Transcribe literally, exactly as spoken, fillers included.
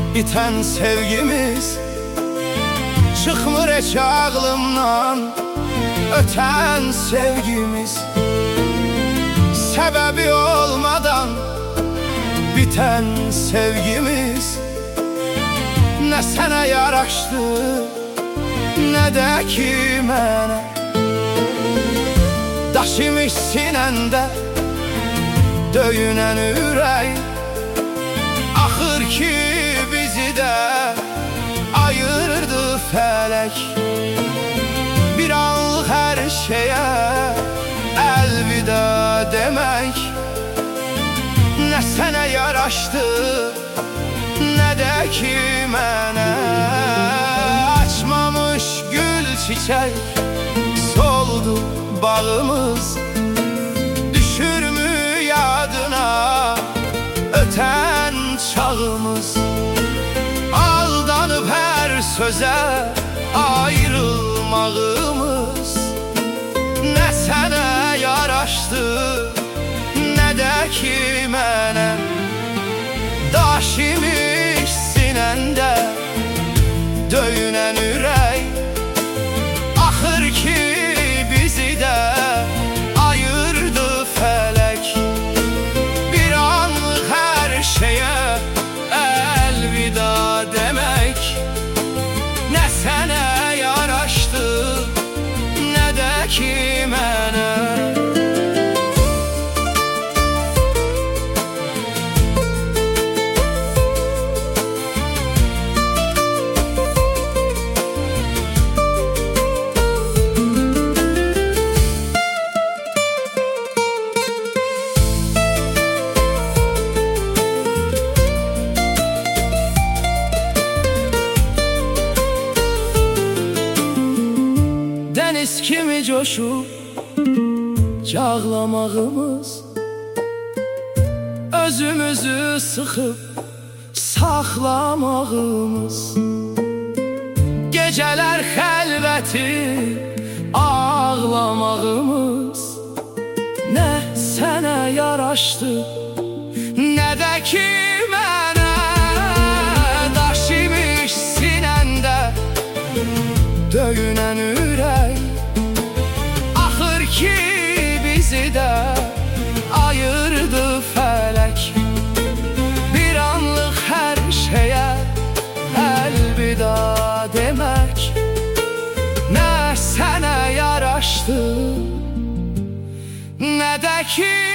biten sevgimiz çıkmır heç ağlımdan, öten sevgimiz. Sebebi olmadan biten sevgimiz ne sana yaraşdı, ne de ki mənə. Daşımış sinəndə döyünən ürək, axır ki bizi də ayırdı fələk. Bir anlıq hər şeyə əlvida demək nə sənə yaraşdı, nə də ki mənə. Açmamış gül çiçək soldu bağımız, düşürmü yadına öten çağımız. Aldanıp her söze ayrılmağımız ne sana yaraşdı, ne de ki mənə. Daş imiş sinəndə döyünən ürək, axır ki bizi də ayırdı fələk. Bir anlıq hər şeyə əlvida demək nə sənə yaraşdı, nə də ki mənə. Deniz kimi coşup cağlamağımız, özümüzü sıxıb saxlamağımız, geceler xəlvəti ağlamağımız nə sənə yaraşdı, nə də ki mənə. Daş imiş sinəndə döyünən ürək, axır ki bizi də ayırdı fələk. Bir anlıq hər şeyə əlvida demək nə sənə yaraşdı, nə də ki